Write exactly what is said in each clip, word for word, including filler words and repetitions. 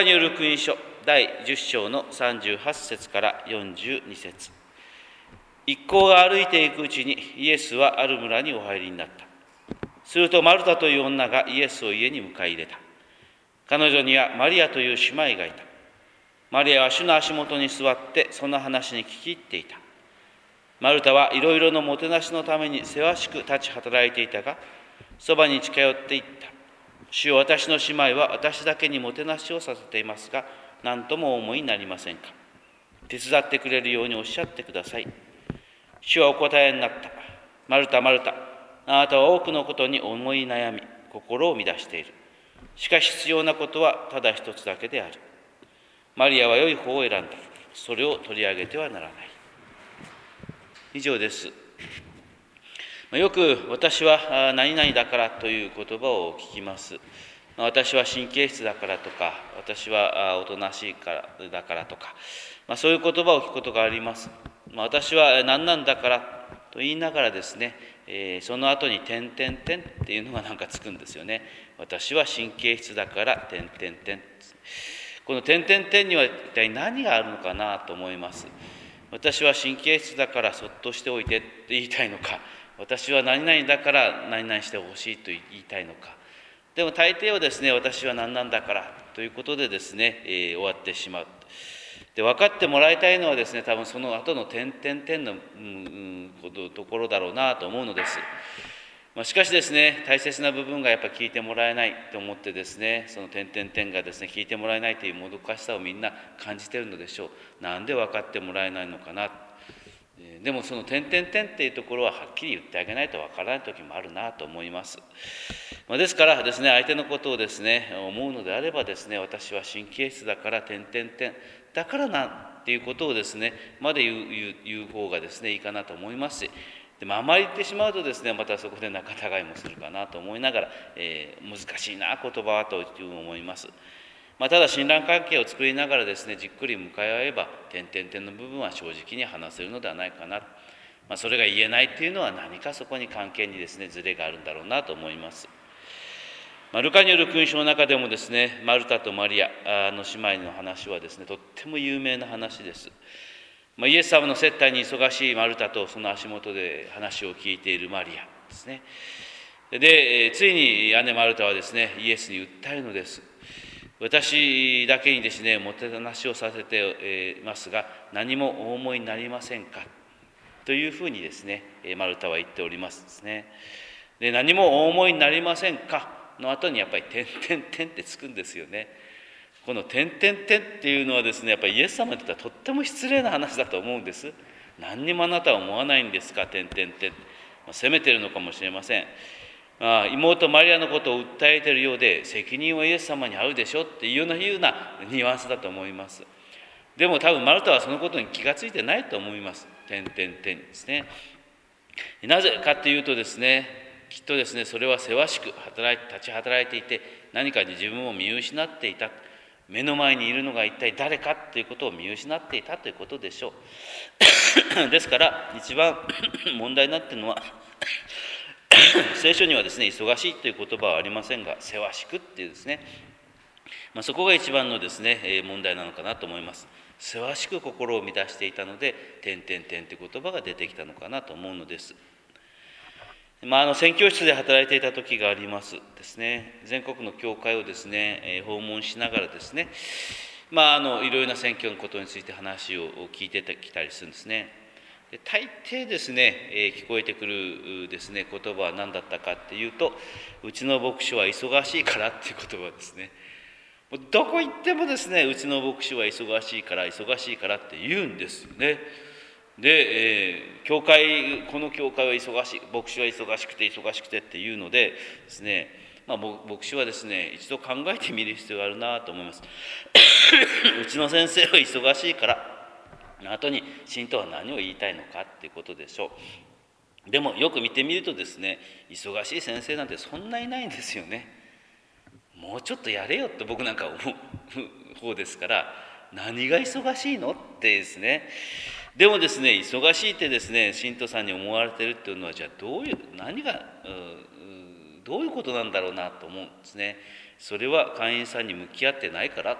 による福音書だいじゅっ章のさんじゅうはち節からよんじゅうに節。一行が歩いていくうちにイエスはある村にお入りになった。するとマルタという女がイエスを家に迎え入れた。彼女にはマリアという姉妹がいた。マリアは主の足元に座ってその話に聞き入っていた。マルタはいろいろのもてなしのためにせわしく立ち働いていたが、そばに近寄っていった。主よ、私の姉妹は私だけにもてなしをさせていますが、何ともお思いになりませんか。手伝ってくれるようにおっしゃってください。主はお答えになった。マルタ、マルタ、あなたは多くのことに思い悩み、心を乱している。しかし必要なことはただ一つだけである。マリアは良い方を選んだ。それを取り上げてはならない。以上です。よく私は何々だからという言葉を聞きます。私は神経質だからとか、私はおとなしいからだからとか、まあ、そういう言葉を聞くことがあります。まあ、私は何なんだからと言いながらですね、えー、その後に点々点っていうのがなんかつくんですよね。私は神経質だから点々点。この点々点には一体何があるのかなと思います。私は神経質だからそっとしておいてって言いたいのか、私は何々だから何々してほしいと言いたいのか。でも大抵はですね、私は何なんだからということでですね、えー、終わってしまう。で、分かってもらいたいのはですね、多分その後の点々点の、うんうん、ところだろうなと思うのです。まあ、しかしですね、大切な部分がやっぱり聞いてもらえないと思ってですね、その点々点がですね、聞いてもらえないというもどかしさをみんな感じているのでしょう。なんで分かってもらえないのかな。でもその点々点っていうところははっきり言ってあげないとわからない時もあるなと思います。まあ、ですからですね、相手のことをですね、思うのであればですね、私は神経質だから点々点だからなっていうことをですね、まで言う、言う、言う方がですね、いいかなと思いますし、でもあまり言ってしまうとですね、またそこで仲違いもするかなと思いながら、えー、難しいな言葉はと思います。まあ、ただ信頼関係を作りながらですね、じっくり向かい合えば点々点の部分は正直に話せるのではないかな、まあ、それが言えないっていうのは何かそこに関係にですねズレがあるんだろうなと思います。まあ、ルカによる福音書の中でもですね、マルタとマリアの姉妹の話はですね、とっても有名な話です。まあ、イエス様の接待に忙しいマルタとその足元で話を聞いているマリアですね。で、ついに姉マルタはですね、イエスに訴えるのです。私だけにですね、もてなしをさせていますが、何もお思いになりませんかというふうにですね、マルタは言っておりますですね。で、何もお思いになりませんかの後にやっぱり点々点ってつくんですよね。この点々点っていうのはですね、やっぱりイエス様にとってはとっても失礼な話だと思うんです。何にもあなたは思わないんですか、点々点。責めてるのかもしれません。ああ、妹マリアのことを訴えているようで、責任はイエス様にあるでしょっていうようないうなニュアンスだと思います。でも多分マルタはそのことに気がついてないと思います。点々点ですね。なぜかというとですね、きっとですね、それはせわしく働い立ち働いていて、何かに自分を見失っていた。目の前にいるのが一体誰かということを見失っていたということでしょう。ですから一番問題になっているのは聖書にはですね、忙しいという言葉はありませんが、せわしくっていうですね、まあ、そこが一番のですね、問題なのかなと思います。せわしく心を乱していたので、点々点という言葉が出てきたのかなと思うのです。まあ、あの宣教室で働いていた時がありますですね。全国の教会をですね、訪問しながらですね、まあ、あのいろいろな宣教のことについて話を聞いてきたりするんですね。で大抵ですね、えー、聞こえてくるですね言葉は何だったかっていうと、うちの牧師は忙しいからっていう言葉ですね。どこ行ってもですね、うちの牧師は忙しいから忙しいからって言うんですよね。で、えー、教会この教会は忙しい、牧師は忙しくて忙しくてっていうのでですね、まあ、牧師はですね一度考えてみる必要があるなと思います。うちの先生は忙しいから後に信徒は何を言いたいのかっていうことでしょう。でもよく見てみるとですね、忙しい先生なんてそんないないんですよね。もうちょっとやれよって僕なんか思う方ですから、何が忙しいのってですね。でもですね、忙しいってですね、信徒さんに思われてるっていうのは、じゃあどういう何がどういうことなんだろうなと思うんですね。それは会員さんに向き合ってないから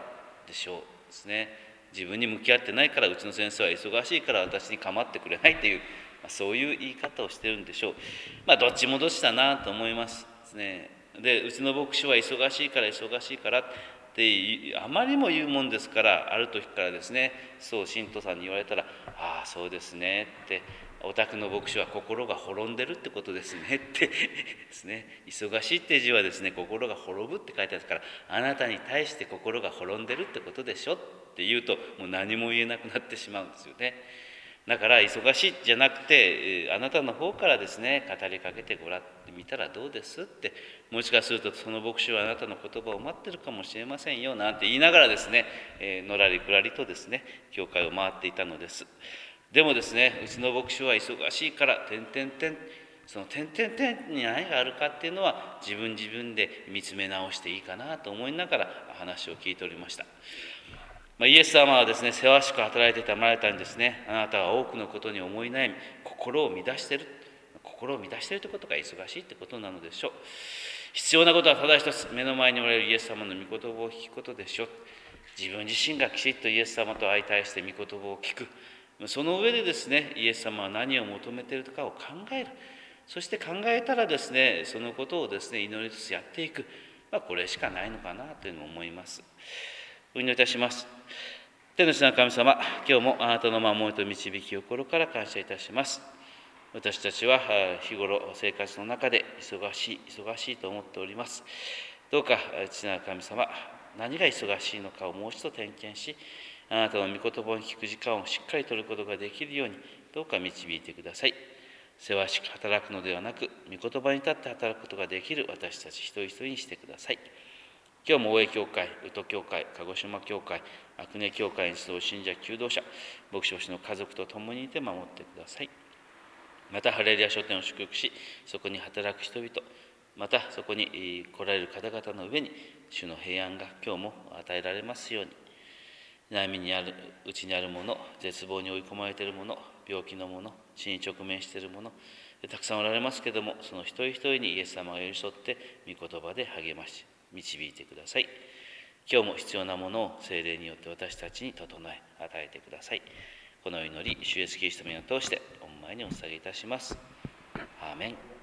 でしょうですね。自分に向き合ってないから、うちの先生は忙しいから私に構ってくれないという、まあ、そういう言い方をしてるんでしょう。まあどっちもどっちだなと思いますですね。で、うちの牧師は忙しいから忙しいからってあまりにも言うもんですから、ある時からですね、そう信徒さんに言われたら、ああそうですねって、お宅の牧師は心が滅んでるってことですねってですね、忙しいって字はですね、心が滅ぶって書いてあるから、あなたに対して心が滅んでるってことでしょって言うと、もう何も言えなくなってしまうんですよね。だから忙しいじゃなくて、あなたの方からですね、語りかけてごらってみたらどうですって、もしかするとその牧師はあなたの言葉を待ってるかもしれませんよなんて言いながらですね、えー、のらりくらりとですね、教会を回っていたのです。でもですね、うちの牧師は忙しいから、点々点、その点々点に何があるかっていうのは、自分自分で見つめ直していいかなと思いながら話を聞いておりました。まあ、イエス様はですね、せわしく働いてたまれたんですね、あなたは多くのことに思い悩み、心を乱している。心を乱しているということが忙しいということなのでしょう。必要なことはただ一つ、目の前におられるイエス様の御言葉を聞くことでしょう。自分自身がきちっとイエス様と相対して御言葉を聞く。その上でですね、イエス様は何を求めているかを考える。そして考えたらですね、そのことをですね、祈りつつやっていく。まあ、これしかないのかなというのを思います。お祈りいたします。天の父なる神様、今日もあなたの守りと導きを心から感謝いたします。私たちは日頃生活の中で忙しい、忙しいと思っております。どうか父なる神様、何が忙しいのかをもう一度点検し、あなたの御言葉を聞く時間をしっかり取ることができるように、どうか導いてください。せわしく働くのではなく、御言葉に立って働くことができる私たち一人一人にしてください。今日も大江教会、宇都教会、鹿児島教会、阿久根教会に集う信者、求道者、牧師の家族と共にいて守ってください。また、ハレルヤ書店を祝福し、そこに働く人々、またそこに来られる方々の上に、主の平安が今日も与えられますように。悩みにある、うちにあるもの、絶望に追い込まれているもの、病気のもの、死に直面しているもの、たくさんおられますけれども、その一人一人にイエス様が寄り添って、御言葉で励まし、導いてください。今日も必要なものを聖霊によって私たちに整え、与えてください。この祈り、主イエスキリストの名を通して、御前にお捧げいたします。アーメン。